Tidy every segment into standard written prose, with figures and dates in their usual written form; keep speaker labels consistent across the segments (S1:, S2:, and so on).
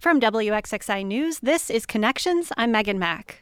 S1: From WXXI News, this is Connections. I'm Megan Mack.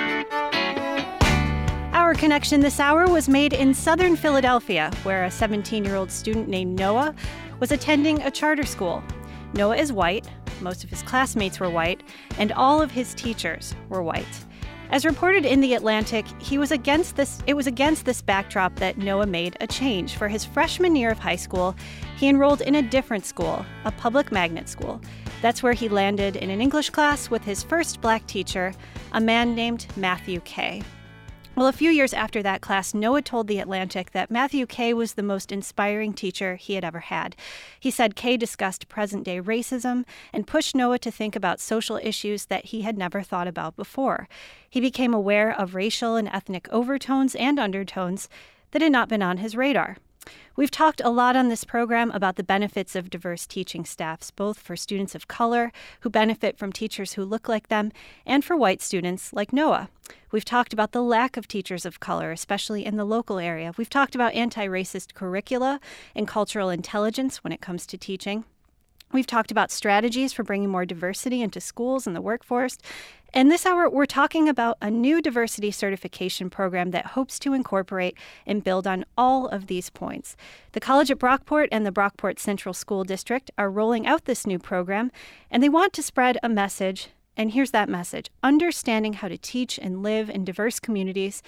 S1: Our connection this hour was made in southern Philadelphia, where a 17-year-old student named Noah was attending a charter school. Noah is white, most of his classmates were white, and all of his teachers were white. As reported in The Atlantic, it was against this backdrop that Noah made a change. For his freshman year of high school, he enrolled in a different school, a public magnet school. That's where he landed in an English class with his first black teacher, a man named Matthew Kay. Well, a few years after that class, Noah told The Atlantic that Matthew Kay was the most inspiring teacher he had ever had. He said Kay discussed present-day racism and pushed Noah to think about social issues that he had never thought about before. He became aware of racial and ethnic overtones and undertones that had not been on his radar. We've talked a lot on this program about the benefits of diverse teaching staffs, both for students of color who benefit from teachers who look like them, and for white students like Noah. We've talked about the lack of teachers of color, especially in the local area. We've talked about anti-racist curricula and cultural intelligence when it comes to teaching. We've talked about strategies for bringing more diversity into schools and the workforce. And this hour, we're talking about a new diversity certification program that hopes to incorporate and build on all of these points. The college at Brockport and the Brockport Central School District are rolling out this new program, and they want to spread a message. And here's that message. Understanding how to teach and live in diverse communities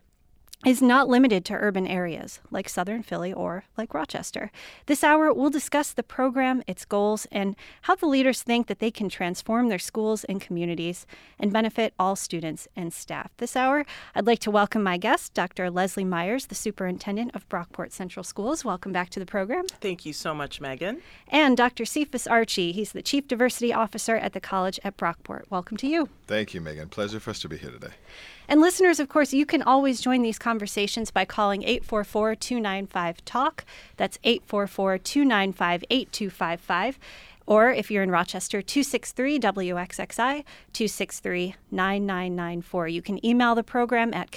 S1: is not limited to urban areas like Southern Philly or like Rochester. This hour, we'll discuss the program, its goals, and how the leaders think that they can transform their schools and communities and benefit all students and staff. This hour, I'd like to welcome my guest, Dr. Leslie Myers, the superintendent of Brockport Central Schools. Welcome back to the program.
S2: Thank you so much, Megan.
S1: And Dr. Cephas Archie. He's the Chief Diversity Officer at the college at Brockport. Welcome to you.
S3: Thank you, Megan. Pleasure for us to be here today.
S1: And listeners, of course, you can always join these conversations by calling 844-295-TALK. That's 844-295-8255. Or if you're in Rochester, 263-WXXI, 263-9994. You can email the program at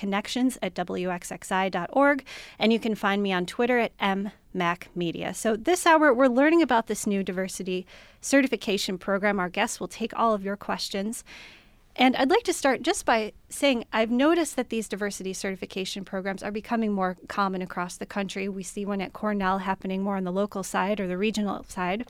S1: connections@wxxi.org, and you can find me on Twitter at @mmacmedia. So this hour, we're learning about this new diversity certification program. Our guests will take all of your questions. And I'd like to start just by saying I've noticed that these diversity certification programs are becoming more common across the country. We see one at Cornell happening more on the local side or the regional side.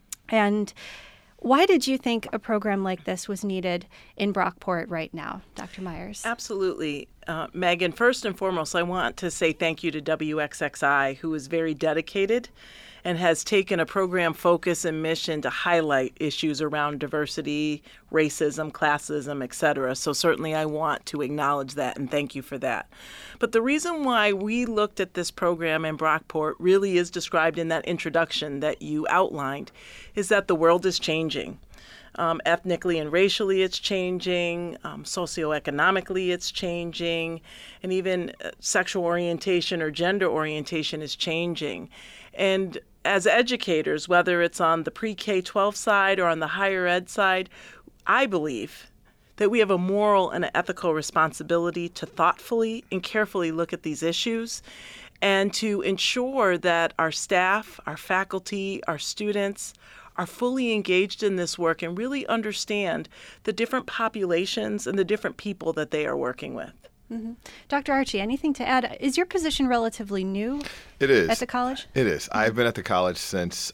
S1: And why did you think a program like this was needed in Brockport right now, Dr. Myers?
S2: Absolutely. Megan, first and foremost, I want to say thank you to WXXI, who is very dedicated and has taken a program focus and mission to highlight issues around diversity, racism, classism, etc. So certainly I want to acknowledge that and thank you for that. But the reason why we looked at this program in Brockport really is described in that introduction that you outlined, is that the world is changing. Ethnically and racially it's changing, socioeconomically it's changing, and even sexual orientation or gender orientation is changing. And as educators, whether it's on the pre-K-12 side or on the higher ed side, I believe that we have a moral and an ethical responsibility to thoughtfully and carefully look at these issues and to ensure that our staff, our faculty, our students are fully engaged in this work and really understand the different populations and the different people that they are working with.
S1: Mm-hmm. Dr. Archie, anything to add? Is your position relatively new?
S3: It is.
S1: At the college?
S3: It is. I've been at the college since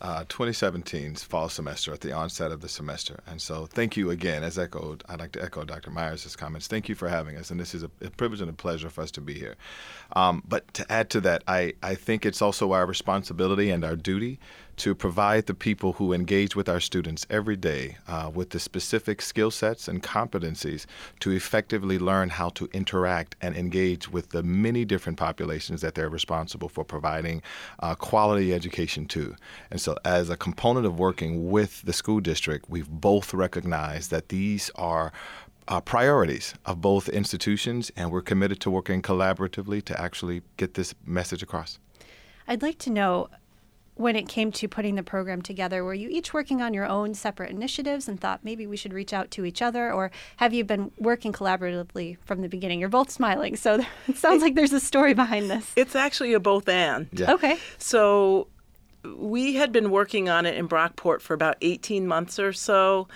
S3: 2017's fall semester, at the onset of the semester. And so thank you again. I'd like to echo Dr. Myers' comments. Thank you for having us. And this is a privilege and a pleasure for us to be here. But to add to that, I think it's also our responsibility and our duty to provide the people who engage with our students every day with the specific skill sets and competencies to effectively learn how to interact and engage with the many different populations that they're responsible for providing quality education to. And so as a component of working with the school district, we've both recognized that these are priorities of both institutions, and we're committed to working collaboratively to actually get this message across.
S1: I'd like to know, when it came to putting the program together, were you each working on your own separate initiatives and thought maybe we should reach out to each other, or have you been working collaboratively from the beginning? You're both smiling, so it sounds like there's a story behind this.
S2: It's actually a both and.
S3: Yeah.
S1: Okay.
S2: So we had been working on it in Brockport for about 18 months or so,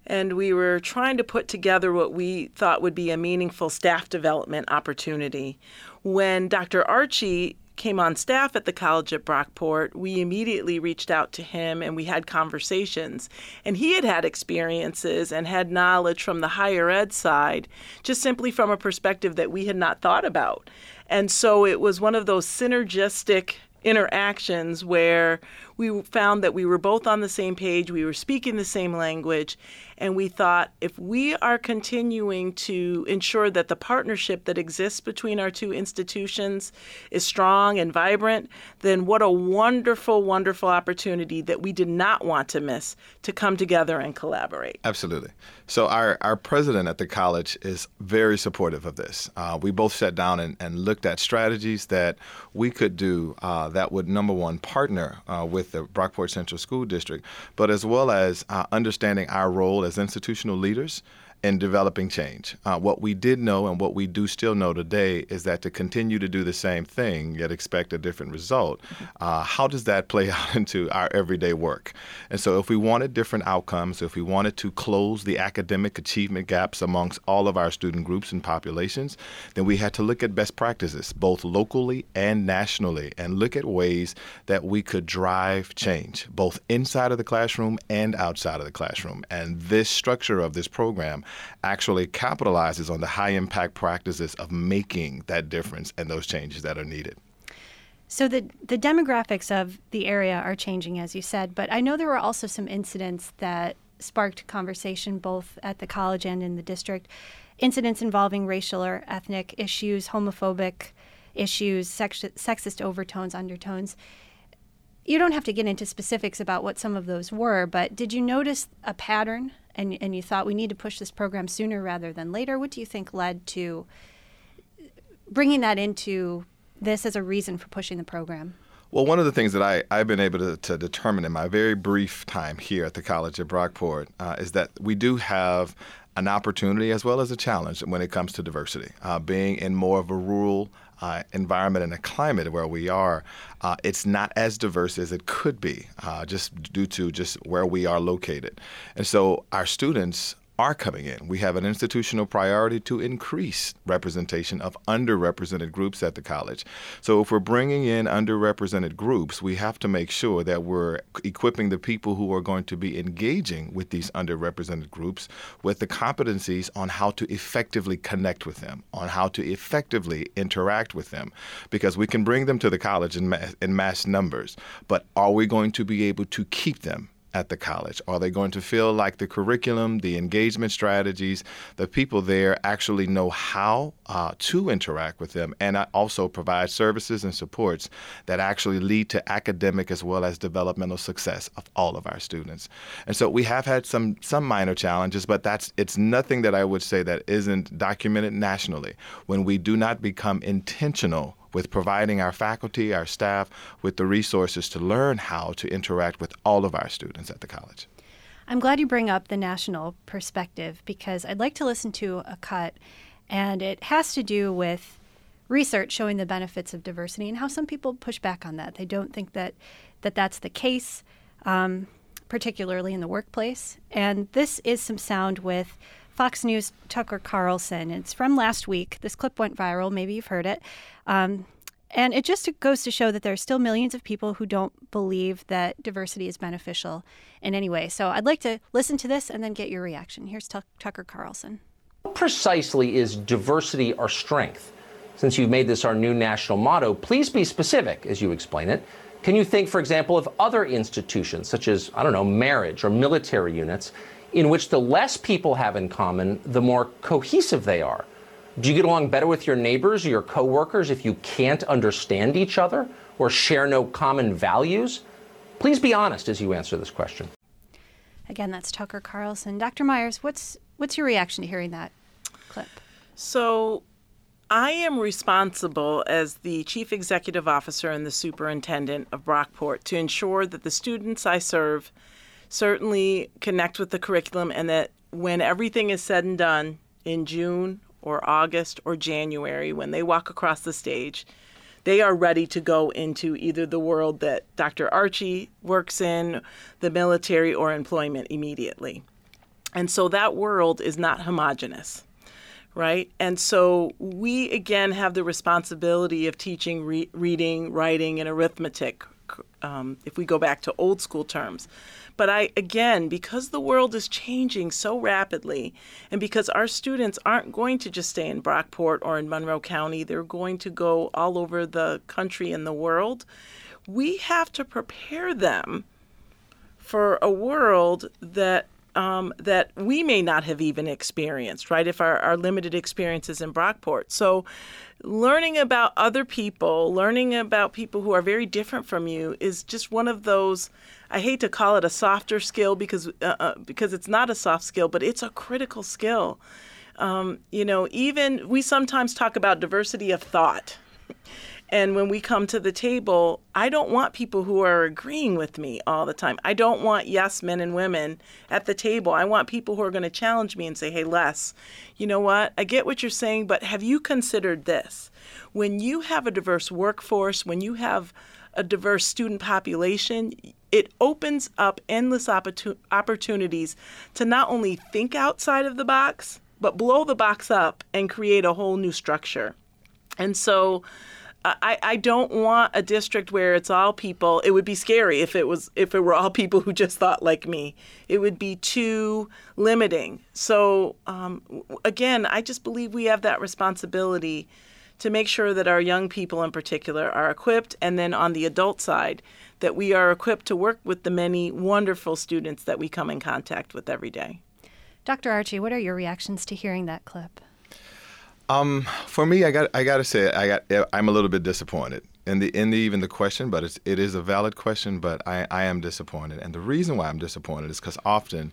S2: and we were trying to put together what we thought would be a meaningful staff development opportunity. When Dr. Archie came on staff at the college at Brockport, we immediately reached out to him and we had conversations. And he had had experiences and had knowledge from the higher ed side, just simply from a perspective that we had not thought about. And so it was one of those synergistic interactions where we found that we were both on the same page, we were speaking the same language, and we thought if we are continuing to ensure that the partnership that exists between our two institutions is strong and vibrant, then what a wonderful, wonderful opportunity that we did not want to miss to come together and collaborate.
S3: Absolutely. So our president at the college is very supportive of this. We both sat down and looked at strategies that we could do that would, number one, partner with the Brockport Central School District, but as well as understanding our role as institutional leaders in developing change. What we did know and what we do still know today is that to continue to do the same thing yet expect a different result, how does that play out into our everyday work? And so if we wanted different outcomes, if we wanted to close the academic achievement gaps amongst all of our student groups and populations, then we had to look at best practices, both locally and nationally, and look at ways that we could drive change, both inside of the classroom and outside of the classroom. And this structure of this program actually capitalizes on the high impact practices of making that difference and those changes that are needed.
S1: So the demographics of the area are changing, as you said, but I know there were also some incidents that sparked conversation both at the college and in the district, incidents involving racial or ethnic issues, homophobic issues, sexist overtones, undertones. You don't have to get into specifics about what some of those were, but did you notice a pattern and you thought we need to push this program sooner rather than later? What do you think led to bringing that into this as a reason for pushing the program?
S3: Well, one of the things that I've been able to determine in my very brief time here at the College at Brockport is that we do have an opportunity as well as a challenge when it comes to diversity. Being in more of a rural environment and a climate where we are, it's not as diverse as it could be just due to just where we are located. And so our students are coming in. We have an institutional priority to increase representation of underrepresented groups at the college. So if we're bringing in underrepresented groups, we have to make sure that we're equipping the people who are going to be engaging with these underrepresented groups with the competencies on how to effectively connect with them, on how to effectively interact with them, because we can bring them to the college in mass numbers, but are we going to be able to keep them at the college? Are they going to feel like the curriculum, the engagement strategies, the people there actually know how to interact with them and also provide services and supports that actually lead to academic as well as developmental success of all of our students? And so we have had some minor challenges, but it's nothing that I would say that isn't documented nationally when we do not become intentional with providing our faculty, our staff, with the resources to learn how to interact with all of our students at the college.
S1: I'm glad you bring up the national perspective because I'd like to listen to a cut, and it has to do with research showing the benefits of diversity and how some people push back on that. They don't think that that's the case, particularly in the workplace. And this is some sound with Fox News' Tucker Carlson. It's from last week. This clip went viral. Maybe you've heard it. And it just goes to show that there are still millions of people who don't believe that diversity is beneficial in any way. So I'd like to listen to this and then get your reaction. Here's Tucker Carlson.
S4: What precisely is diversity our strength? Since you've made this our new national motto, please be specific as you explain it. Can you think, for example, of other institutions such as, marriage or military units in which the less people have in common, the more cohesive they are? Do you get along better with your neighbors or your coworkers if you can't understand each other or share no common values? Please be honest as you answer this question.
S1: Again, that's Tucker Carlson. Dr. Myers, what's your reaction to hearing that clip?
S2: So I am responsible as the Chief Executive Officer and the Superintendent of Brockport to ensure that the students I serve certainly connect with the curriculum and that when everything is said and done in June or August or January, when they walk across the stage, they are ready to go into either the world that Dr. Archie works in, the military, or employment immediately. And so that world is not homogenous, right? And so we, again, have the responsibility of teaching reading, writing, and arithmetic, if we go back to old school terms. But because the world is changing so rapidly, and because our students aren't going to just stay in Brockport or in Monroe County, they're going to go all over the country and the world, we have to prepare them for a world that we may not have even experienced, right, if our limited experiences in Brockport. So learning about other people, learning about people who are very different from you is just one of those, I hate to call it a softer skill because it's not a soft skill, but it's a critical skill. Even we sometimes talk about diversity of thought. And when we come to the table, I don't want people who are agreeing with me all the time. I don't want yes men and women at the table. I want people who are going to challenge me and say, hey, Les, you know what? I get what you're saying, but have you considered this? When you have a diverse workforce, when you have a diverse student population, it opens up endless opportunities to not only think outside of the box, but blow the box up and create a whole new structure. And so I don't want a district where it's all people. It would be scary if it were all people who just thought like me. It would be too limiting. So again, I just believe we have that responsibility to make sure that our young people in particular are equipped, and then on the adult side, that we are equipped to work with the many wonderful students that we come in contact with every day.
S1: Dr. Archie, what are your reactions to hearing that clip?
S3: For me, I got to say, I'm a little bit disappointed in the question, but it is a valid question. But I am disappointed, and the reason why I'm disappointed is because often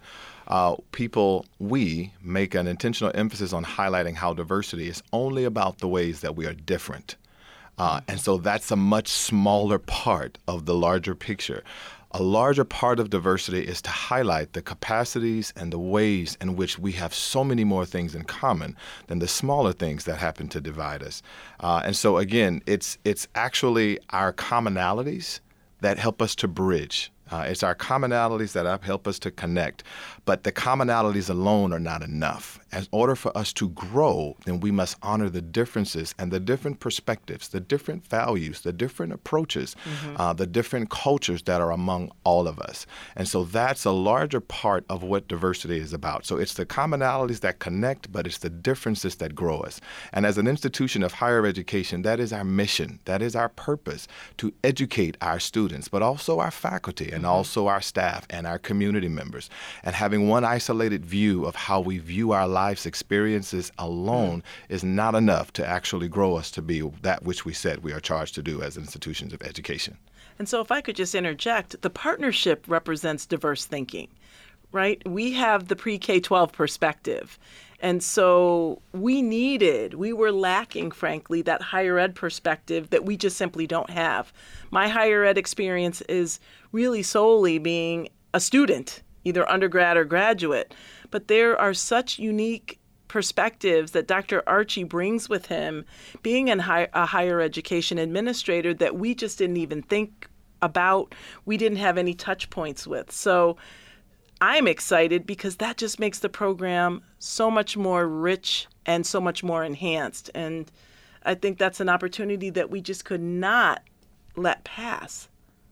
S3: we make an intentional emphasis on highlighting how diversity is only about the ways that we are different, and so that's a much smaller part of the larger picture. A larger part of diversity is to highlight the capacities and the ways in which we have so many more things in common than the smaller things that happen to divide us. And so, again, it's actually our commonalities that help us to bridge. It's our commonalities that help us to connect. But the commonalities alone are not enough. In order for us to grow, then we must honor the differences and the different perspectives, the different values, the different approaches, the different cultures that are among all of us. And so that's a larger part of what diversity is about. So it's the commonalities that connect, but it's the differences that grow us. And as an institution of higher education, that is our mission. That is our purpose, to educate our students, but also our faculty and also our staff and our community members. And having one isolated view of how we view our life's experiences alone is not enough to actually grow us to be that which we said we are charged to do as institutions of education.
S2: And so if I could just interject, the partnership represents diverse thinking, right? We have the pre-K-12 perspective. And so we were lacking, frankly, that higher ed perspective that we just simply don't have. My higher ed experience is really solely being a student, either undergrad or graduate. But there are such unique perspectives that Dr. Archie brings with him, being a higher education administrator, that we just didn't even think about, we didn't have any touch points with. So I'm excited because that just makes the program so much more rich and so much more enhanced. And I think that's an opportunity that we just could not let pass.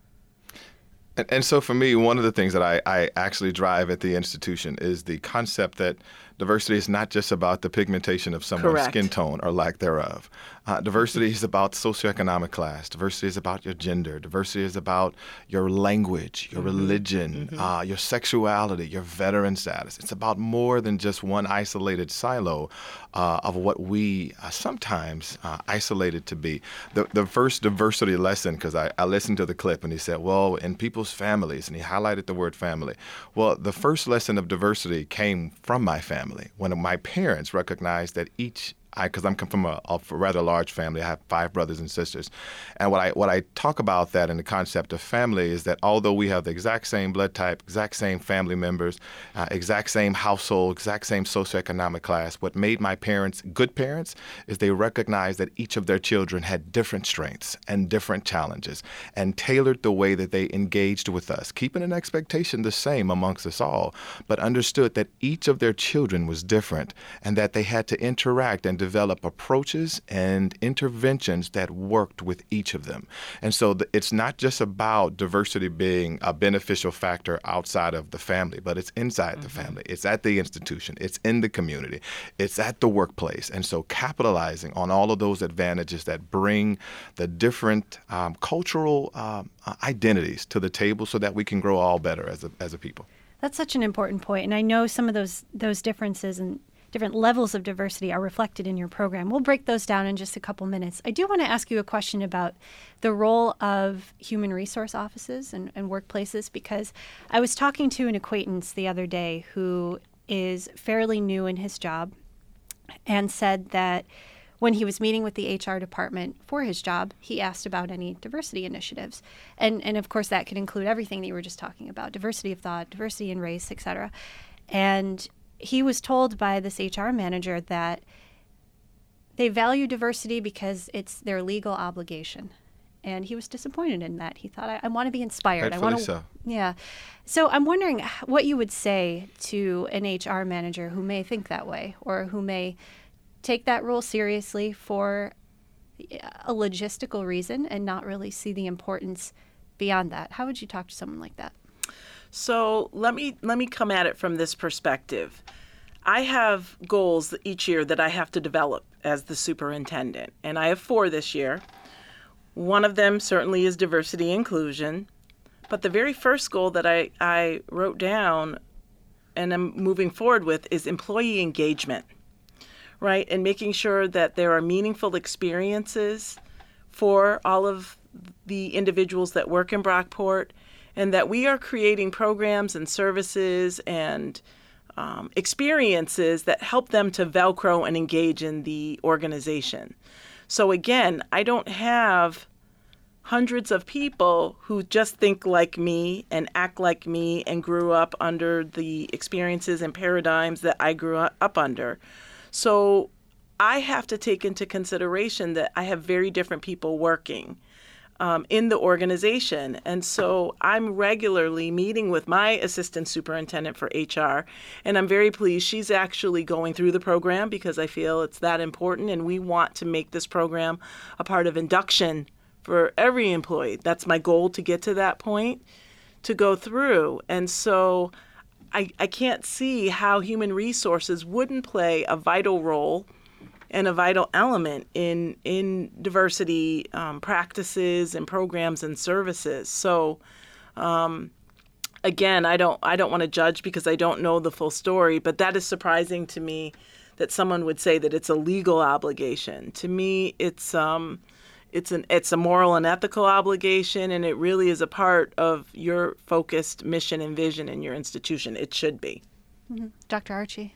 S3: And so for me, one of the things that I actually drive at the institution is the concept that diversity is not just about the pigmentation of someone's
S2: Correct.
S3: skin tone or lack thereof. Diversity is about socioeconomic class. Diversity is about your gender. Diversity is about your language, your religion, your sexuality, your veteran status. It's about more than just one isolated silo of what we sometimes isolated to be. The first diversity lesson, because I listened to the clip and he said, well, in people's families, and he highlighted the word family. Well, the first lesson of diversity came from my family when my parents recognized that each because I'm come from a rather large family. I have 5 brothers and sisters. And what I talk about that in the concept of family is that although we have the exact same blood type, exact same family members, exact same household, exact same socioeconomic class, what made my parents good parents is they recognized that each of their children had different strengths and different challenges and tailored the way that they engaged with us, keeping an expectation the same amongst us all, but understood that each of their children was different and that they had to interact and develop approaches and interventions that worked with each of them. And so it's not just about diversity being a beneficial factor outside of the family, but it's inside the family. It's at the institution. It's in the community. It's at the workplace. And so capitalizing on all of those advantages that bring the different cultural identities to the table so that we can grow all better as a people.
S1: That's such an important point. And I know some of those differences and different levels of diversity are reflected in your program. We'll break those down in just a couple minutes. I do want to ask you a question about the role of human resource offices and workplaces, because I was talking to an acquaintance the other day who is fairly new in his job and said that when he was meeting with the HR department for his job, he asked about any diversity initiatives. And of course, that could include everything that you were just talking about, diversity of thought, diversity in race, et cetera. And he was told by this HR manager that they value diversity because it's their legal obligation. And he was disappointed in that. He thought, I want to be inspired.
S3: Rightfully so.
S1: Yeah. So I'm wondering what you would say to an HR manager who may think that way or who may take that role seriously for a logistical reason and not really see the importance beyond that. How would you talk to someone like that?
S2: So let me come at it from this perspective. I have goals each year that I have to develop as the superintendent, and I have 4 this year. One of them certainly is diversity inclusion, but the very first goal that I wrote down and I'm moving forward with is employee engagement, right? And making sure that there are meaningful experiences for all of the individuals that work in Brockport, and that we are creating programs and services and experiences that help them to Velcro and engage in the organization. So again, I don't have hundreds of people who just think like me and act like me and grew up under the experiences and paradigms that I grew up under. So I have to take into consideration that I have very different people working in the organization. And so I'm regularly meeting with my assistant superintendent for HR, and I'm very pleased she's actually going through the program because I feel it's that important, and we want to make this program a part of induction for every employee. That's my goal, to get to that point, to go through. And so I can't see how human resources wouldn't play a vital role and a vital element in diversity practices and programs and services. So, again, I don't want to judge because I don't know the full story, but that is surprising to me that someone would say that it's a legal obligation. To me, it's a moral and ethical obligation, and it really is a part of your focused mission and vision in your institution. It should be.
S1: Mm-hmm. Dr. Archie?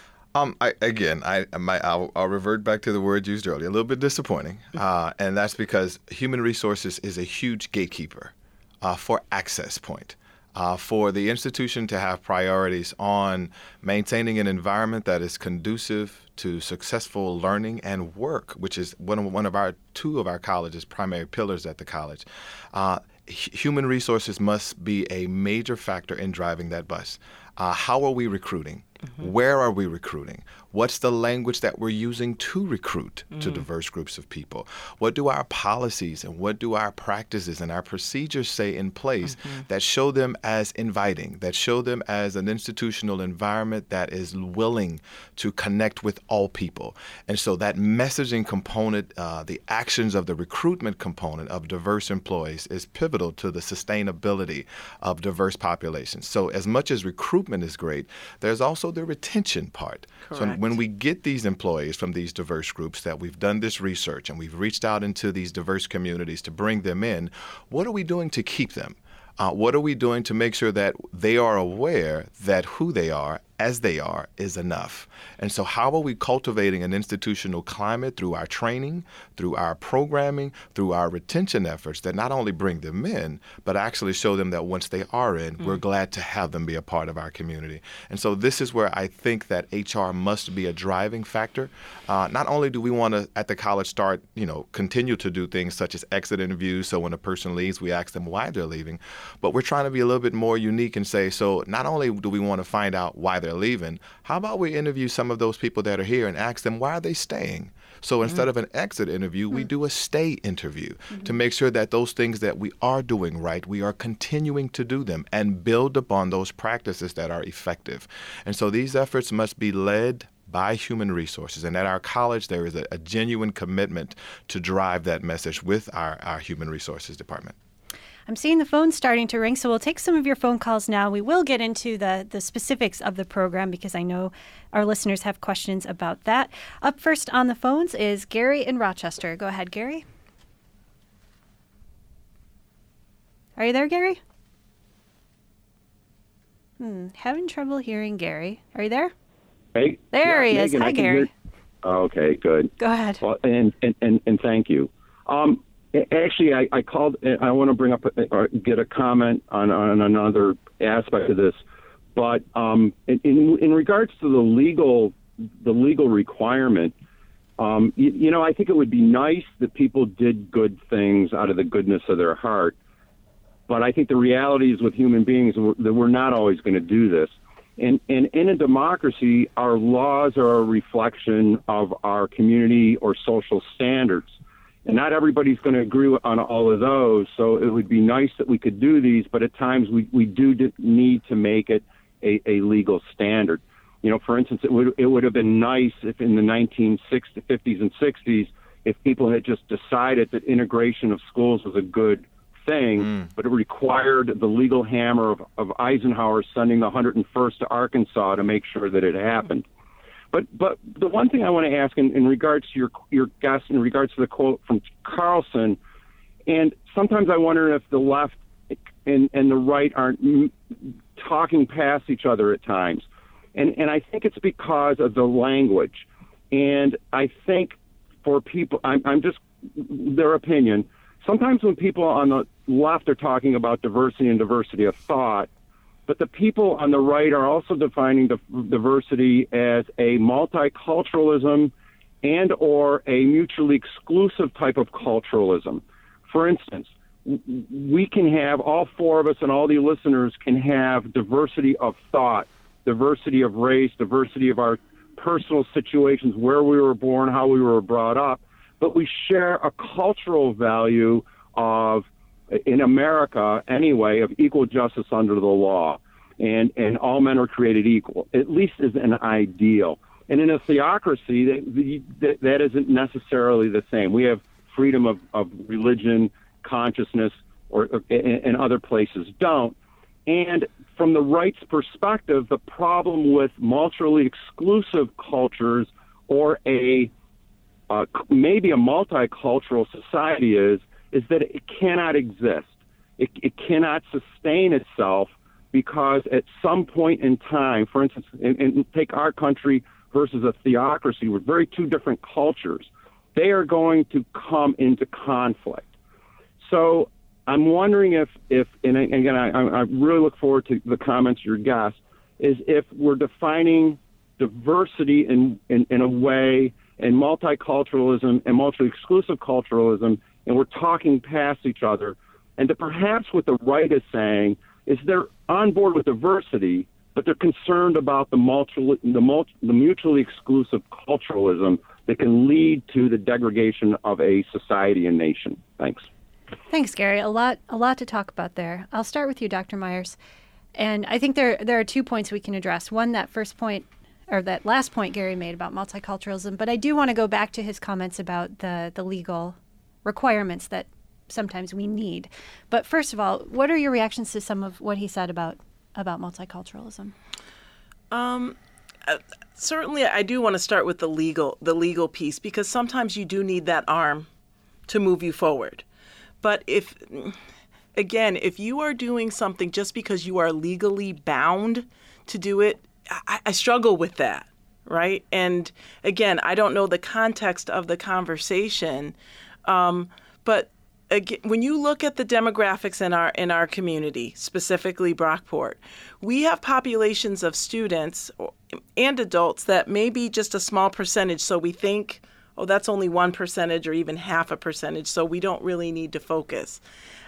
S3: I'll revert back to the word used earlier. A little bit disappointing, and that's because human resources is a huge gatekeeper for access point. For the institution to have priorities on maintaining an environment that is conducive to successful learning and work, which is two of our college's primary pillars at the college. Human resources must be a major factor in driving that bus. How are we recruiting? Mm-hmm. Where are we recruiting? What's the language that we're using to recruit to diverse groups of people? What do our policies and what do our practices and our procedures say in place that show them as inviting, that show them as an institutional environment that is willing to connect with all people? And so that messaging component, the actions of the recruitment component of diverse employees is pivotal to the sustainability of diverse populations. So as much as recruitment is great, there's also the retention part.
S2: Correct.
S3: So when we get these employees from these diverse groups, that we've done this research and we've reached out into these diverse communities to bring them in, what are we doing to keep them? What are we doing to make sure that they are aware that who they are as they are is enough. And so how are we cultivating an institutional climate through our training, through our programming, through our retention efforts that not only bring them in, but actually show them that once they are in, we're glad to have them be a part of our community. And so this is where I think that HR must be a driving factor. Not only do we want to, at the college, start, continue to do things such as exit interviews, so when a person leaves, we ask them why they're leaving, but we're trying to be a little bit more unique and say, so not only do we want to find out why they're leaving, how about we interview some of those people that are here and ask them, why are they staying? So instead of an exit interview, we do a stay interview to make sure that those things that we are doing right, we are continuing to do them and build upon those practices that are effective. And so these efforts must be led by human resources. And at our college, there is a genuine commitment to drive that message with our human resources department.
S1: I'm seeing the phone starting to ring, so we'll take some of your phone calls now. We will get into the specifics of the program because I know our listeners have questions about that. Up first on the phones is Gary in Rochester. Go ahead, Gary. Are you there, Gary? Having trouble hearing Gary. Are you there?
S5: Hey.
S1: There he is.
S5: Megan,
S1: Hi, Gary.
S5: Okay, good.
S1: Go ahead.
S5: Well, and thank you. Actually, I called. I want to bring up or get a comment on another aspect of this, but in regards to the legal requirement, I think it would be nice that people did good things out of the goodness of their heart, but I think the reality is with human beings that we're not always going to do this. And in a democracy, our laws are a reflection of our community or social standards. And not everybody's going to agree on all of those, so it would be nice that we could do these, but at times we do need to make it a legal standard. For instance, it would have been nice if in the 1950s and 60s, if people had just decided that integration of schools was a good thing, but it required the legal hammer of Eisenhower sending the 101st to Arkansas to make sure that it happened. But the one thing I want to ask in regards to your guest, in regards to the quote from Carlson, and sometimes I wonder if the left and the right aren't talking past each other at times. And I think it's because of the language. And I think for people, I'm just their opinion, sometimes when people on the left are talking about diversity and diversity of thought, but the people on the right are also defining diversity as a multiculturalism and or a mutually exclusive type of culturalism. For instance, we can have, all four of us and all the listeners can have diversity of thought, diversity of race, diversity of our personal situations, where we were born, how we were brought up, but we share a cultural value of, in America anyway, of equal justice under the law. And all men are created equal, at least as an ideal. And in a theocracy, that isn't necessarily the same. We have freedom of religion, consciousness, and other places don't. And from the right's perspective, the problem with mutually exclusive cultures or maybe a multicultural society is that it cannot exist. It cannot sustain itself because at some point in time, for instance, and take our country versus a theocracy with two different cultures, they are going to come into conflict. So I'm wondering if and again, I really look forward to the comments of your guest, is if we're defining diversity in a way, and multiculturalism and mutually exclusive culturalism, and we're talking past each other, and that perhaps what the right is saying is they're on board with diversity, but they're concerned about the mutually exclusive culturalism that can lead to the degradation of a society and nation. Thanks.
S1: Thanks, Gary. A lot to talk about there. I'll start with you, Dr. Myers. And I think there are 2 points we can address. One, that first point, or that last point Gary made about multiculturalism, but I do want to go back to his comments about the legal requirements that sometimes we need. But first of all, what are your reactions to some of what he said about multiculturalism?
S2: Certainly, I do want to start with the legal piece, because sometimes you do need that arm to move you forward. But if you are doing something just because you are legally bound to do it, I struggle with that, right? And again, I don't know the context of the conversation, but again, when you look at the demographics in our community, specifically Brockport, we have populations of students and adults that may be just a small percentage. So we think, oh, that's only 1% or even 0.5%, so we don't really need to focus.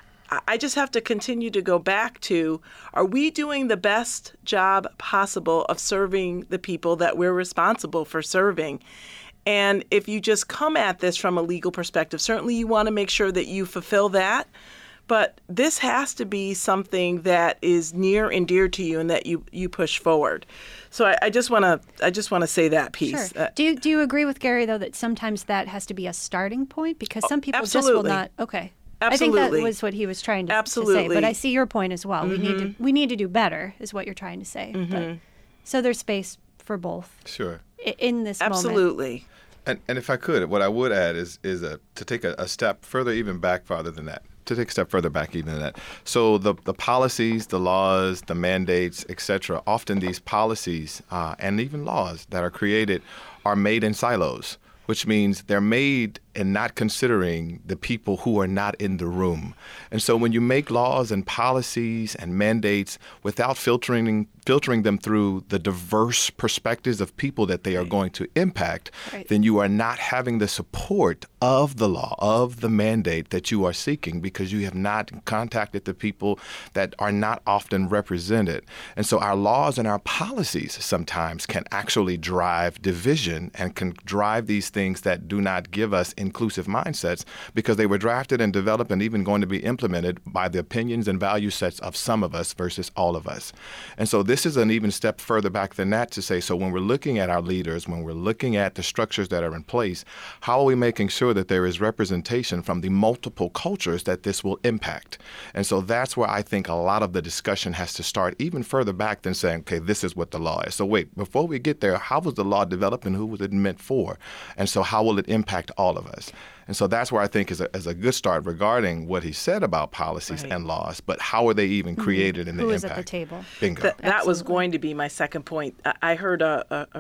S2: I just have to continue to go back to, are we doing the best job possible of serving the people that we're responsible for serving? And if you just come at this from a legal perspective, certainly you want to make sure that you fulfill that. But this has to be something that is near and dear to you and that you push forward. So I just want to say that piece.
S1: Sure. Do you agree with Gary, though, that sometimes that has to be a starting point? Because some people
S2: absolutely.
S1: just will not. Okay.
S2: Absolutely.
S1: I think that was what he was trying to say. But I see your point as well.
S2: Mm-hmm.
S1: We need to do better, is what you're trying to say.
S2: Mm-hmm.
S1: But, so there's space for both.
S3: Sure.
S1: In this moment.
S2: Absolutely.
S3: And if I could, what I would add is to take a step further, even back farther than that. To take a step further back even than that. So the policies, the laws, the mandates, et cetera, often these policies and even laws that are created are made in silos, which means they're made and not considering the people who are not in the room. And so when you make laws and policies and mandates without filtering them through the diverse perspectives of people that they are going to impact, then you are not having the support of the law, of the mandate that you are seeking, because you have not contacted the people that are not often represented. And so our laws and our policies sometimes can actually drive division and can drive these things that do not give us inclusive mindsets, because they were drafted and developed and even going to be implemented by the opinions and value sets of some of us versus all of us. And so this is an even step further back than that to say, so when we're looking at our leaders, when we're looking at the structures that are in place, how are we making sure that there is representation from the multiple cultures that this will impact? And so that's where I think a lot of the discussion has to start, even further back than saying, okay, this is what the law is. So wait, before we get there, how was the law developed and who was it meant for? And so how will it impact all of us? And so that's where I think is a good start regarding what he said about policies and laws, but how are they even created in the impact?
S1: Who is at the table?
S3: Bingo.
S2: That was going to be my second point. I heard a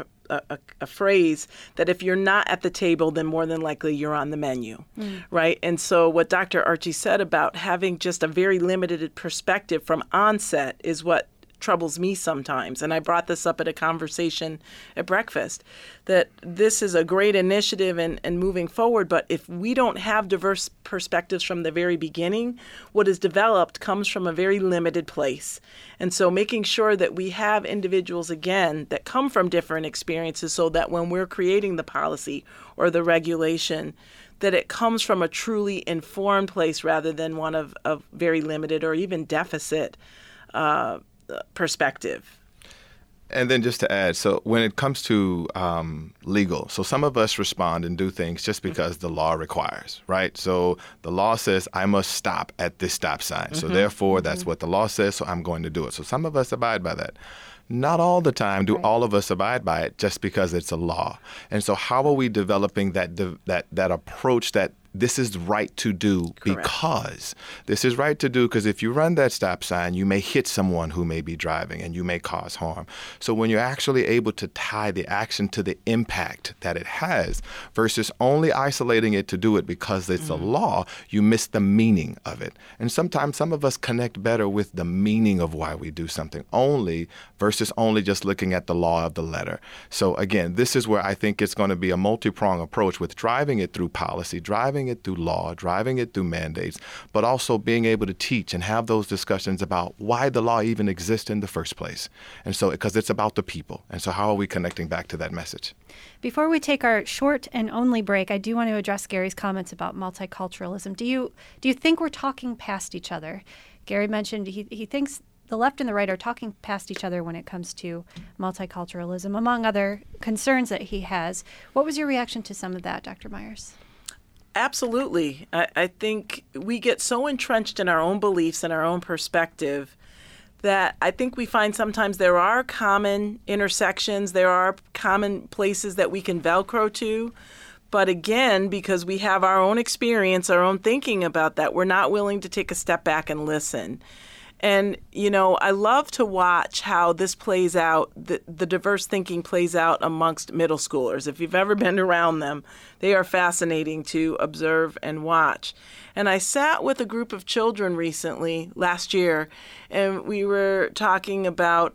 S2: phrase that if you're not at the table, then more than likely you're on the menu, right? And so what Dr. Archie said about having just a very limited perspective from onset is what troubles me sometimes. And I brought this up at a conversation at breakfast, that this is a great initiative and moving forward, but if we don't have diverse perspectives from the very beginning, what is developed comes from a very limited place. And so making sure that we have individuals, again, that come from different experiences, so that when we're creating the policy or the regulation, that it comes from a truly informed place rather than one of very limited or even deficit perspective.
S3: And then just to add, so when it comes to legal, so some of us respond and do things just because the law requires, right? So the law says I must stop at this stop sign. So therefore, that's what the law says, so I'm going to do it. So some of us abide by that. Not all the time do all of us abide by it just because it's a law. And so how are we developing that approach that this is right to do?
S2: Correct.
S3: Because this is right to do because if you run that stop sign, you may hit someone who may be driving and you may cause harm. So when you're actually able to tie the action to the impact that it has versus only isolating it to do it because it's a law, you miss the meaning of it. And sometimes some of us connect better with the meaning of why we do something only versus only just looking at the law of the letter. So again, this is where I think it's going to be a multi-pronged approach with driving it through policy, driving it through law, driving it through mandates, but also being able to teach and have those discussions about why the law even exists in the first place. And so, because it's about the people. And so how are we connecting back to that message?
S1: Before we take our short and only break, I do want to address Gary's comments about multiculturalism. Do you think we're talking past each other? Gary mentioned he thinks the left and the right are talking past each other when it comes to multiculturalism, among other concerns that he has. What was your reaction to some of that, Dr. Myers?
S2: Absolutely. I think we get so entrenched in our own beliefs and our own perspective that I think we find sometimes there are common intersections, there are common places that we can Velcro to. But again, because we have our own experience, our own thinking about that, we're not willing to take a step back and listen. And, I love to watch how this plays out, the diverse thinking plays out amongst middle schoolers. If you've ever been around them, they are fascinating to observe and watch. And I sat with a group of children recently, last year, and we were talking about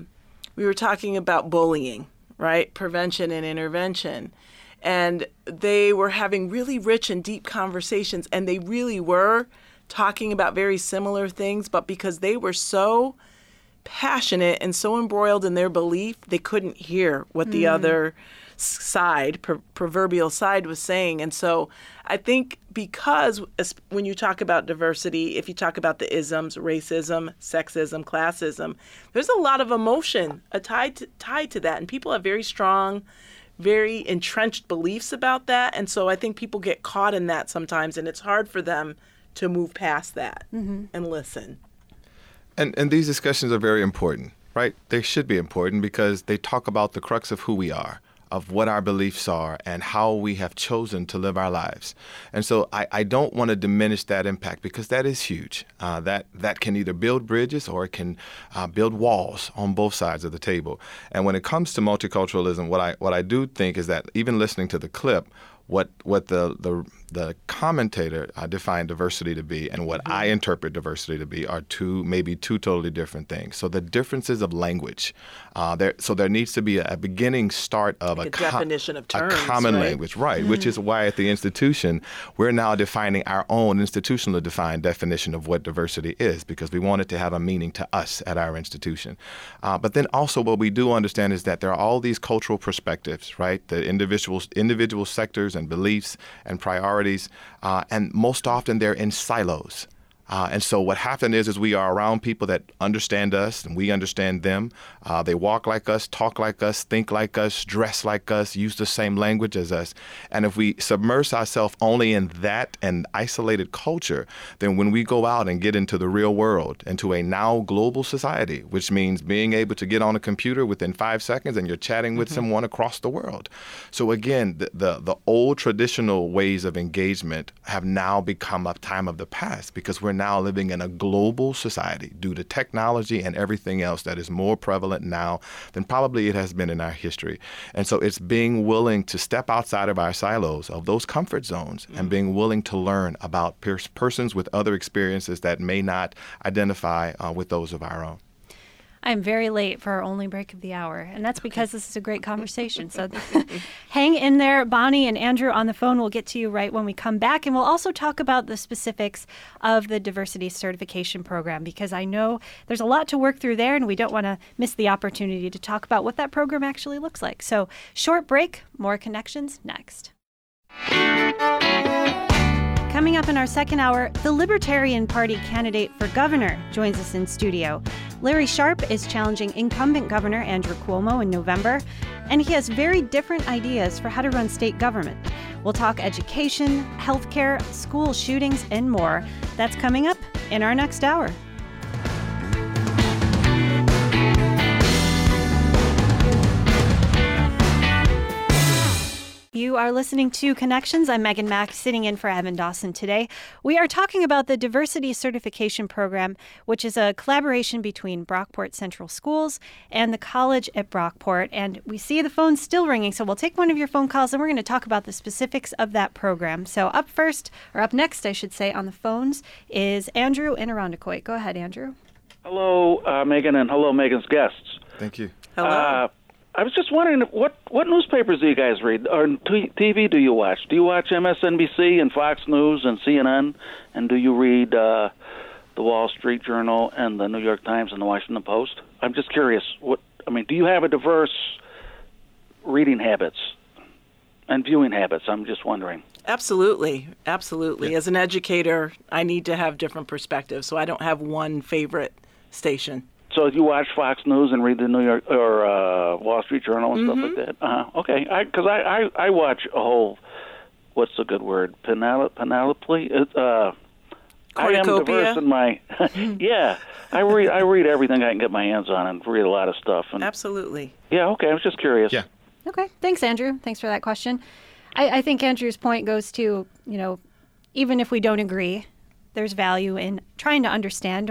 S2: bullying, right? Prevention and intervention. And they were having really rich and deep conversations, and they really were talking about very similar things, but because they were so passionate and so embroiled in their belief, they couldn't hear what the other side, proverbial side, was saying. And so I think because when you talk about diversity, if you talk about the isms, racism, sexism, classism, there's a lot of emotion tied to that. And people have very strong, very entrenched beliefs about that. And so I think people get caught in that sometimes, and it's hard for them to move past that and listen.
S3: And these discussions are very important, right? They should be important because they talk about the crux of who we are, of what our beliefs are, and how we have chosen to live our lives. And so I don't want to diminish that impact because that is huge. That can either build bridges or it can build walls on both sides of the table. And when it comes to multiculturalism, what I do think is that even listening to the clip, what the commentator defined diversity to be and what I interpret diversity to be are maybe two totally different things. So the differences of language, there needs to be a beginning start of
S2: a definition of terms,
S3: a common
S2: right?
S3: language, right? Which is why at the institution we're now defining our own institutionally defined definition of what diversity is, because we want it to have a meaning to us at our institution. But then also what we do understand is that there are all these cultural perspectives, right? The individual sectors and beliefs and priorities, and most often they're in silos. And so what happened is we are around people that understand us and we understand them. They walk like us, talk like us, think like us, dress like us, use the same language as us. And if we submerge ourselves only in that and isolated culture, then when we go out and get into the real world, into a now global society, which means being able to get on a computer within 5 seconds and you're chatting with someone across the world. So again, the old traditional ways of engagement have now become a time of the past because we're now living in a global society due to technology and everything else that is more prevalent now than probably it has been in our history. And so it's being willing to step outside of our silos, of those comfort zones, and being willing to learn about persons with other experiences that may not identify with those of our own.
S1: I'm very late for our only break of the hour, and that's because this is a great conversation. So hang in there. Bonnie and Andrew on the phone. We'll get to you right when we come back, and we'll also talk about the specifics of the diversity certification program, because I know there's a lot to work through there, and we don't want to miss the opportunity to talk about what that program actually looks like. So short break, more Connections next. Coming up in our second hour, the Libertarian Party candidate for governor joins us in studio. Larry Sharpe is challenging incumbent Governor Andrew Cuomo in November, and he has very different ideas for how to run state government. We'll talk education, healthcare, school shootings, and more. That's coming up in our next hour. You are listening to Connections. I'm Megan Mack, sitting in for Evan Dawson today. We are talking about the Diversity Certification Program, which is a collaboration between Brockport Central Schools and the college at Brockport. And we see the phone still ringing, so we'll take one of your phone calls and we're going to talk about the specifics of that program. So up next, I should say, on the phones is Andrew in Irondequoit. Go ahead, Andrew.
S6: Hello, Megan, and hello, Megan's guests.
S3: Thank you.
S2: Hello.
S6: I was just wondering, what newspapers do you guys read, or TV do you watch? Do you watch MSNBC and Fox News and CNN, and do you read the Wall Street Journal and the New York Times and the Washington Post? I'm just curious. Do you have a diverse reading habits and viewing habits? I'm just wondering.
S2: Absolutely. Absolutely.
S3: Yeah.
S2: As an educator, I need to have different perspectives, so I don't have one favorite station.
S6: So you watch Fox News and read the New York or Wall Street Journal and stuff like that? Okay. Because I watch a whole, what's the good word? Panoply? I am diverse in my, yeah. I read everything I can get my hands on and read a lot of stuff. And,
S2: Absolutely.
S6: Yeah, okay. I was just curious.
S3: Yeah.
S1: Okay. Thanks, Andrew. Thanks for that question. I think Andrew's point goes to, even if we don't agree, there's value in trying to understand or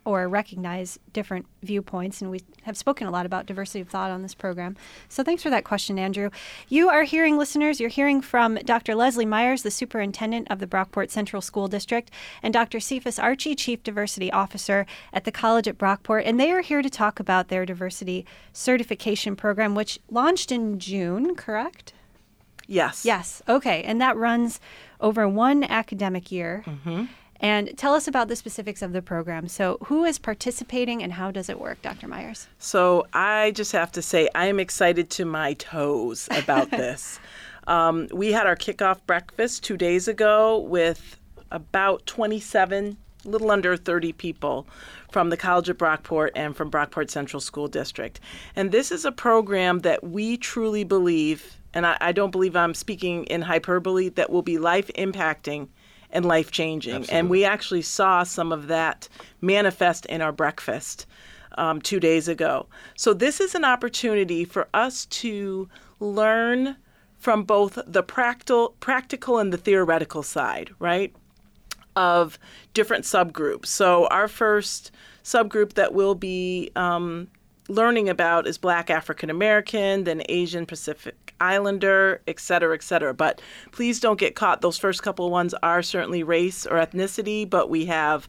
S1: or recognize different viewpoints, and we have spoken a lot about diversity of thought on this program. So thanks for that question, Andrew. You are hearing, listeners, you're hearing from Dr. Leslie Myers, the superintendent of the Brockport Central School District, and Dr. Cephas Archie, Chief Diversity Officer at the college at Brockport, and they are here to talk about their diversity certification program, which launched in June, correct?
S2: Yes.
S1: Yes. Okay. And that runs over one academic year.
S2: Mm-hmm.
S1: And tell us about the specifics of the program. So who is participating and how does it work, Dr. Myers?
S2: So I just have to say I am excited to my toes about this. We had our kickoff breakfast 2 days ago with about 27, a little under 30 people from the College at Brockport and from Brockport Central School District. And this is a program that we truly believe, and I don't believe I'm speaking in hyperbole, that will be life-impacting and life-changing.
S3: Absolutely.
S2: And we actually saw some of that manifest in our breakfast 2 days ago. So this is an opportunity for us to learn from both the practical and the theoretical side, right, of different subgroups. So our first subgroup that we'll be learning about is Black African American, then Asian Pacific Islander, et cetera, et cetera. But please don't get caught. Those first couple of ones are certainly race or ethnicity, but we have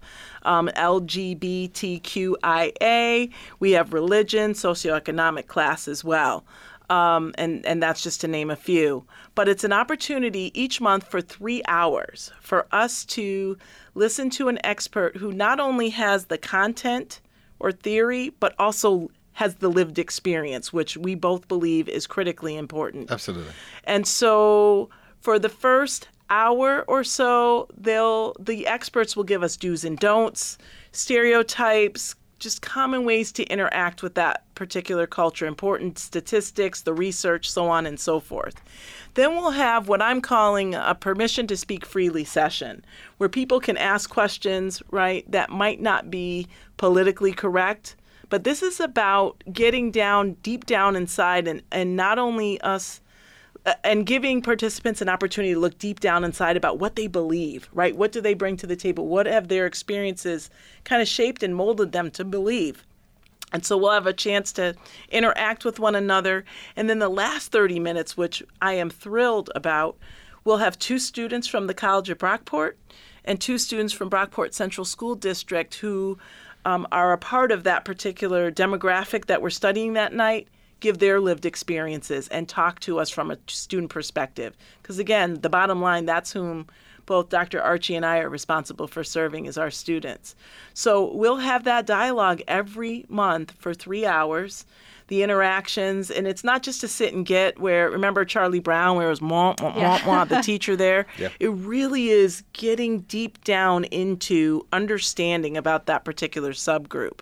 S2: LGBTQIA, we have religion, socioeconomic class as well. And that's just to name a few. But it's an opportunity each month for 3 hours for us to listen to an expert who not only has the content or theory, but also has the lived experience, which we both believe is critically important.
S3: Absolutely.
S2: And so for the first hour or so, the experts will give us do's and don'ts, stereotypes, just common ways to interact with that particular culture, important statistics, the research, so on and so forth. Then we'll have what I'm calling a permission to speak freely session, where people can ask questions, right, that might not be politically correct. But this is about getting down, deep down inside, and not only us, and giving participants an opportunity to look deep down inside about what they believe, right? What do they bring to the table? What have their experiences kind of shaped and molded them to believe? And so we'll have a chance to interact with one another. And then the last 30 minutes, which I am thrilled about, we'll have 2 students from the College at Brockport and 2 students from Brockport Central School District who are a part of that particular demographic that we're studying that night, give their lived experiences and talk to us from a student perspective. Because again, the bottom line, that's whom both Dr. Archie and I are responsible for serving as our students. So we'll have that dialogue every month for 3 hours, the interactions, and it's not just to sit and get where, remember Charlie Brown, where it was the teacher there? Yeah. It really is getting deep down into understanding about that particular subgroup.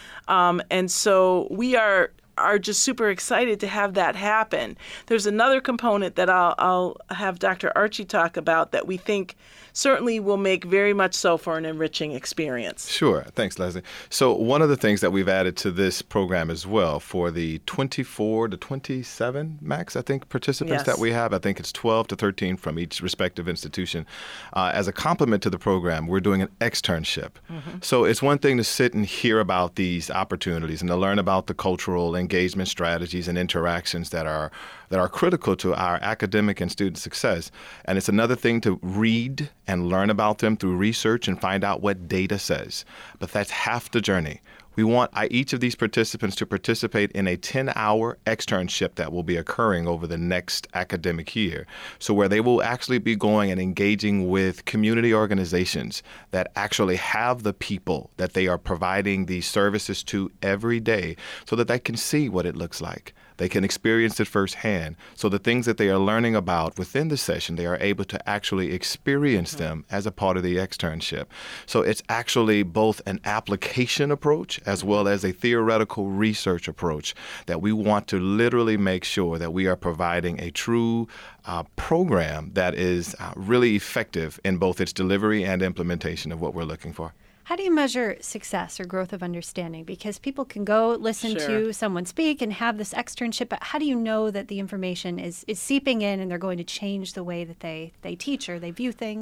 S2: And so we are just super excited to have that happen. There's another component that I'll have Dr. Archie talk about that we think certainly will make very much so for an enriching experience.
S3: Sure. Thanks, Leslie. So one of the things that we've added to this program as well for the 24 to 27 max, I think, participants that we have, I think it's 12 to 13 from each respective institution. As a complement to the program, we're doing an externship. Mm-hmm. So it's one thing to sit and hear about these opportunities and to learn about the cultural engagement strategies and interactions that are critical to our academic and student success. And it's another thing to read and learn about them through research and find out what data says. But that's half the journey. We want each of these participants to participate in a 10-hour externship that will be occurring over the next academic year. So where they will actually be going and engaging with community organizations that actually have the people that they are providing these services to every day so that they can see what it looks like. They can experience it firsthand. So the things that they are learning about within the session, they are able to actually experience them as a part of the externship. So it's actually both an application approach as well as a theoretical research approach that we want to literally make sure that we are providing a true program that is really effective in both its delivery and implementation of what we're looking for.
S1: How do you measure success or growth of understanding? Because people can go listen to someone speak and have this externship, but how do you know that the information is seeping in and they're going to change the way that they teach or they view things?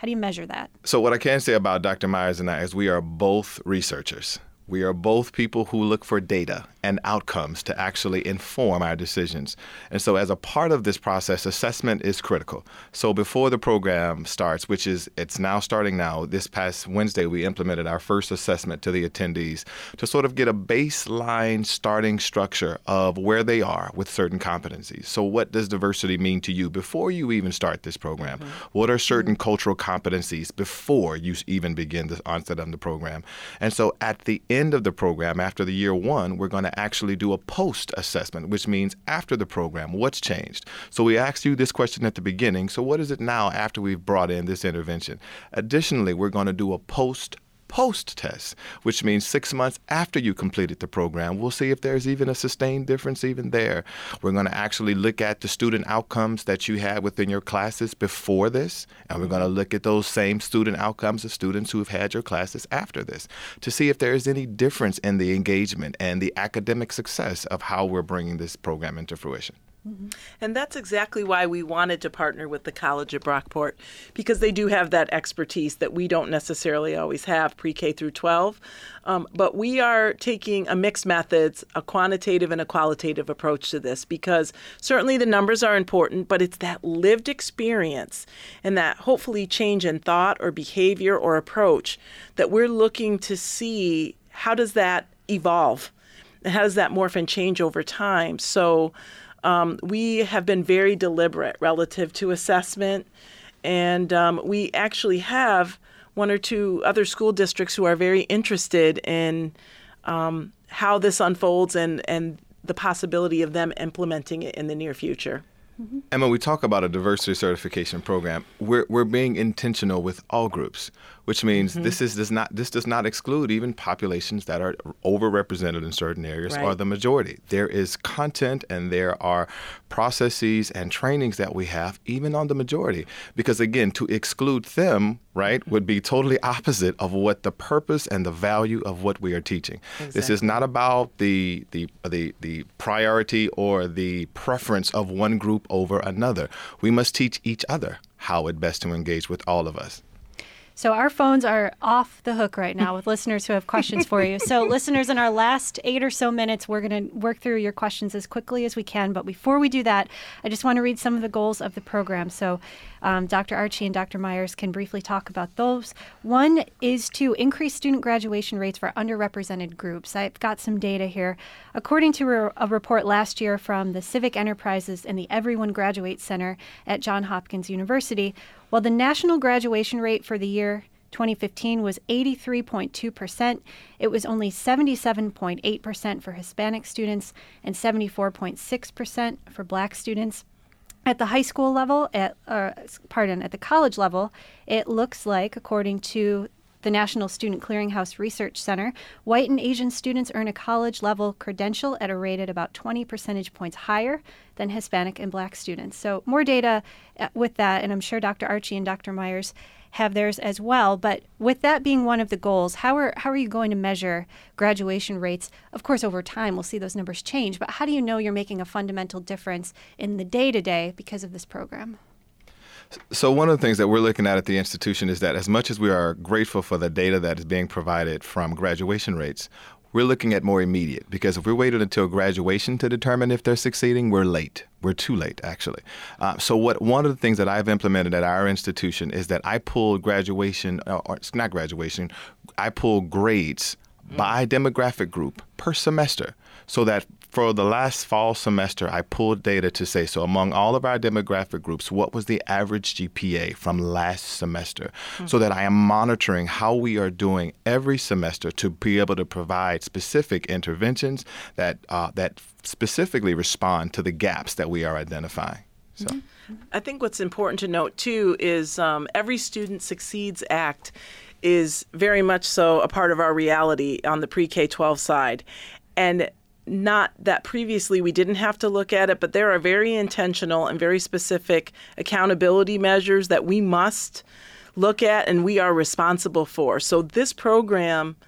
S1: How do you measure that?
S3: So what I can say about Dr. Myers and I is we are both researchers. We are both people who look for data and outcomes to actually inform our decisions. And so as a part of this process, assessment is critical. So before the program starts, it's now starting now, this past Wednesday, we implemented our first assessment to the attendees to sort of get a baseline starting structure of where they are with certain competencies. So what does diversity mean to you before you even start this program? What are certain cultural competencies before you even begin the onset of the program? And so at the end of the program, after the year one, we're going to actually do a post-assessment, which means after the program, what's changed? So we asked you this question at the beginning. So what is it now after we've brought in this intervention? Additionally, we're going to do a post-test, which means 6 months after you completed the program. We'll see if there's even a sustained difference even there. We're going to actually look at the student outcomes that you had within your classes before this, and we're going to look at those same student outcomes of students who have had your classes after this to see if there is any difference in the engagement and the academic success of how we're bringing this program into fruition.
S2: And that's exactly why we wanted to partner with the College of Brockport, because they do have that expertise that we don't necessarily always have pre-K through 12. But we are taking a mixed methods, a quantitative and a qualitative approach to this, because certainly the numbers are important, but it's that lived experience and that hopefully change in thought or behavior or approach that we're looking to see how does that evolve and how does that morph and change over time. So we have been very deliberate relative to assessment, and we actually have one or two other school districts who are very interested in how this unfolds and the possibility of them implementing it in the near future.
S3: And when we talk about a diversity certification program, we're being intentional with all groups, which means this does not exclude even populations that are overrepresented in certain areas or the majority. There is content and there are processes and trainings that we have even on the majority, because again, to exclude them, would be totally opposite of what the purpose and the value of what we are teaching. Exactly. This is not about the priority or the preference of one group over another. We must teach each other how it best to engage with all of us.
S1: So our phones are off the hook right now with listeners who have questions for you. So listeners, in our last 8 or so minutes, we're going to work through your questions as quickly as we can. But before we do that, I just want to read some of the goals of the program. So Dr. Archie and Dr. Myers can briefly talk about those. One is to increase student graduation rates for underrepresented groups. I've got some data here. According to a report last year from the Civic Enterprises and the Everyone Graduates Center at Johns Hopkins University, while the national graduation rate for the year 2015 was 83.2%, it was only 77.8% for Hispanic students and 74.6% for Black students. At the high school level, at the college level, it looks like, according to the National Student Clearinghouse Research Center, white and Asian students earn a college-level credential at a rate at about 20 percentage points higher than Hispanic and Black students. So more data with that, and I'm sure Dr. Archie and Dr. Myers have theirs as well. But with that being one of the goals, how are you going to measure graduation rates? Of course, over time, we'll see those numbers change, but how do you know you're making a fundamental difference in the day-to-day because of this program?
S3: So one of the things that we're looking at the institution is that as much as we are grateful for the data that is being provided from graduation rates, we're looking at more immediate, because if we waited until graduation to determine if they're succeeding, we're late. We're too late, actually. So one of the things that I've implemented at our institution is that I pull I pull grades by demographic group per semester, so that for the last fall semester, I pulled data to say, so among all of our demographic groups, what was the average GPA from last semester, so that I am monitoring how we are doing every semester to be able to provide specific interventions that specifically respond to the gaps that we are identifying. So.
S2: I think what's important to note, too, is Every Student Succeeds Act is very much so a part of our reality on the pre-K-12 side. And not that previously we didn't have to look at it, but there are very intentional and very specific accountability measures that we must look at and we are responsible for. So this program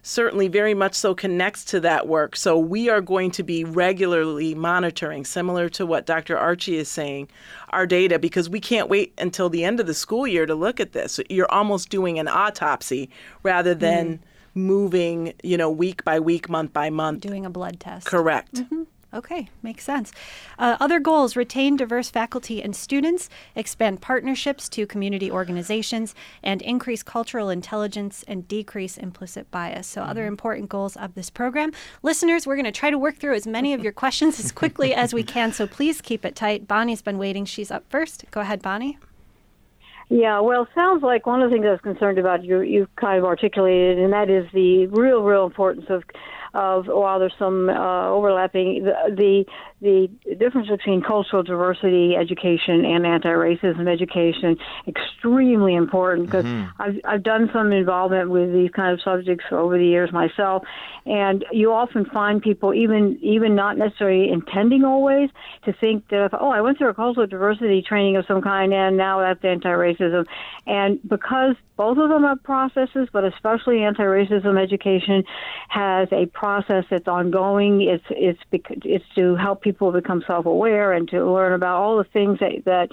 S2: certainly very much so connects to that work. So we are going to be regularly monitoring, similar to what Dr. Archie is saying, our data, because we can't wait until the end of the school year to look at this. You're almost doing an autopsy rather than moving, week by week, month by month.
S1: Doing a blood test.
S2: Correct.
S1: Mm-hmm. Okay, makes sense. Other goals: retain diverse faculty and students, expand partnerships to community organizations, and increase cultural intelligence and decrease implicit bias. So other important goals of this program. Listeners, we're going to try to work through as many of your questions as quickly as we can, so please keep it tight. Bonnie's been waiting. She's up first. Go ahead, Bonnie.
S7: Yeah, well, sounds like one of the things I was concerned about you've kind of articulated, and that is the real importance of while there's some overlapping, the difference between cultural diversity education and anti-racism education, extremely important, because I've done some involvement with these kind of subjects over the years myself, and you often find people, even not necessarily intending always, to think that, I went through a cultural diversity training of some kind, and now that's anti-racism. And because both of them are processes, but especially anti-racism education has a process that's ongoing. It's to help people become self-aware and to learn about all the things that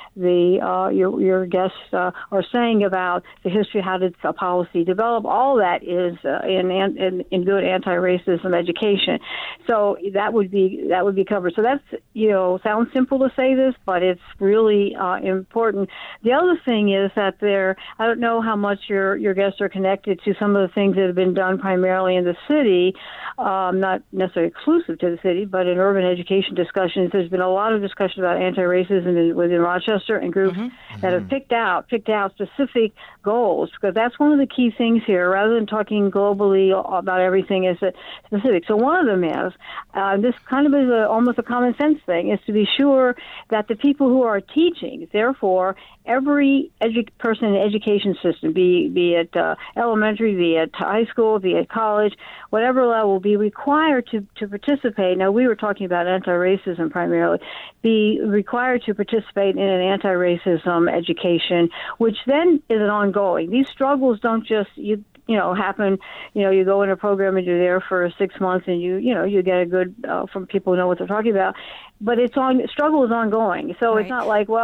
S7: your guests are saying about the history, how did a policy develop. All that is in good anti-racism education. So that would be covered. So that's sounds simple to say this, but it's really important. The other thing is that I don't know how much your guests are connected to some of the things that have been done primarily in the city, not necessarily exclusive to the city, but in urban education discussions. There's been a lot of discussion about anti-racism within Rochester and groups that have picked out specific goals, because that's one of the key things here. Rather than talking globally about everything, is specific. So one of them is this kind of is almost a common sense thing, is to be sure that the people who are teaching, therefore every person in the education system, be it elementary, be it high school, be it college, whatever level, will be required to participate. Now, we were talking about anti-racism primarily. Be required to participate in an anti-racism education, which then is an ongoing. These struggles don't just happen. You go in a program and you're there for 6 months, and you get a good from people who know what they're talking about. But struggle is ongoing. So It's not like,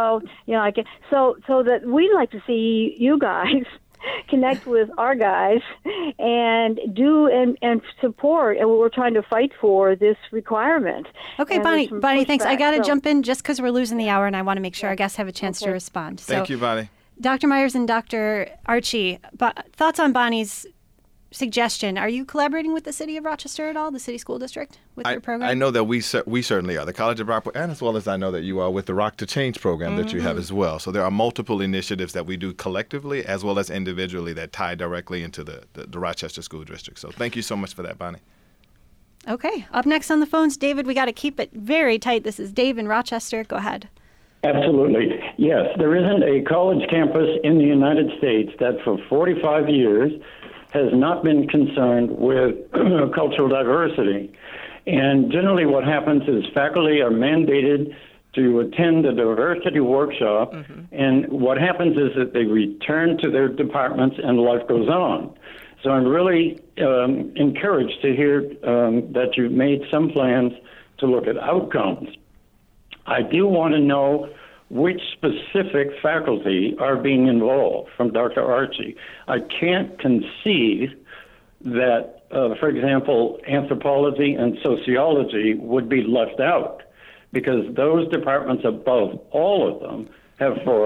S7: so that we'd like to see you guys connect with our guys and do and support, and we're trying to fight for this requirement.
S1: Okay, Bonnie, thanks. I got to jump in just because we're losing the hour, and I want to make sure our guests have a chance to respond.
S3: Thank you, Bonnie.
S1: Dr. Myers and Dr. Archie, thoughts on Bonnie's suggestion? Are you collaborating with the City of Rochester at all, the City School District, with your program?
S3: I know that we certainly are. The College of Rockport, and as well as I know that you are with the Rock to Change program that you have as well. So there are multiple initiatives that we do collectively as well as individually that tie directly into the Rochester School District. So thank you so much for that, Bonnie.
S1: Okay. Up next on the phones, David. We got to keep it very tight. This is Dave in Rochester. Go ahead.
S8: Absolutely. Yes, there isn't a college campus in the United States that for 45 years has not been concerned with cultural diversity. And generally what happens is faculty are mandated to attend a diversity workshop, and what happens is that they return to their departments and life goes on. So I'm really encouraged to hear that you've made some plans to look at outcomes. I do want to know which specific faculty are being involved from Dr. Archie. I can't conceive that, for example, anthropology and sociology would be left out, because those departments above all of them have for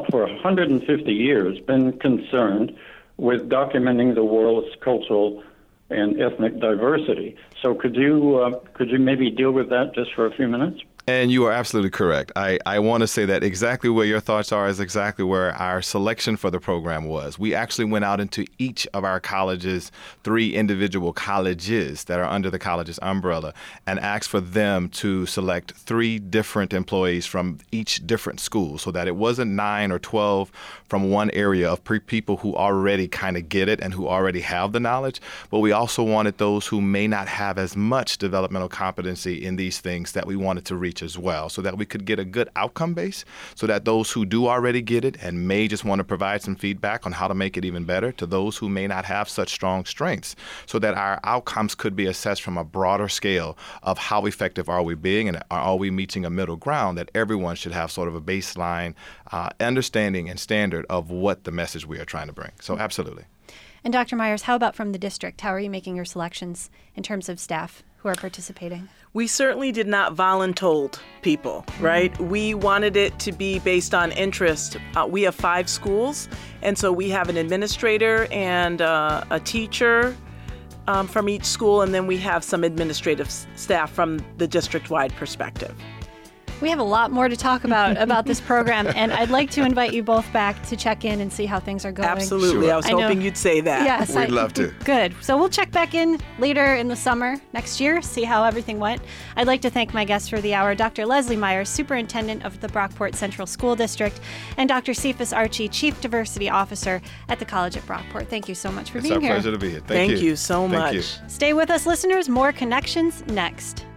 S8: 150 years been concerned with documenting the world's cultural and ethnic diversity. So could you maybe deal with that just for a few minutes?
S3: And you are absolutely correct. I want to say that exactly where your thoughts are is exactly where our selection for the program was. We actually went out into each of our colleges, 3 individual colleges that are under the college's umbrella, and asked for them to select 3 different employees from each different school, so that it wasn't 9 or 12 from one area of people who already kind of get it and who already have the knowledge, but we also wanted those who may not have as much developmental competency in these things that we wanted to reach teach as well, so that we could get a good outcome base, so that those who do already get it and may just want to provide some feedback on how to make it even better to those who may not have such strong strengths, so that our outcomes could be assessed from a broader scale of how effective are we being, and are we meeting a middle ground that everyone should have sort of a baseline understanding and standard of what the message we are trying to bring. So absolutely.
S1: And Dr. Myers, how about from the district? How are you making your selections in terms of staff who are participating?
S2: We certainly did not voluntold people, right? We wanted it to be based on interest. We have 5 schools, and so we have an administrator and a teacher from each school, and then we have some administrative staff from the district-wide perspective.
S1: We have a lot more to talk about this program, and I'd like to invite you both back to check in and see how things are going.
S2: Absolutely.
S3: Sure.
S2: I was hoping you'd say that.
S1: Yes.
S3: We'd love to.
S1: Good. So we'll check back in later in the summer next year, see how everything went. I'd like to thank my guests for the hour, Dr. Leslie Myers, Superintendent of the Brockport Central School District, and Dr. Cephas Archie, Chief Diversity Officer at the College at Brockport. Thank you so much for being here.
S3: It's our pleasure to be here.
S2: Thank you so much.
S3: You.
S1: Stay with us, listeners. More Connections next.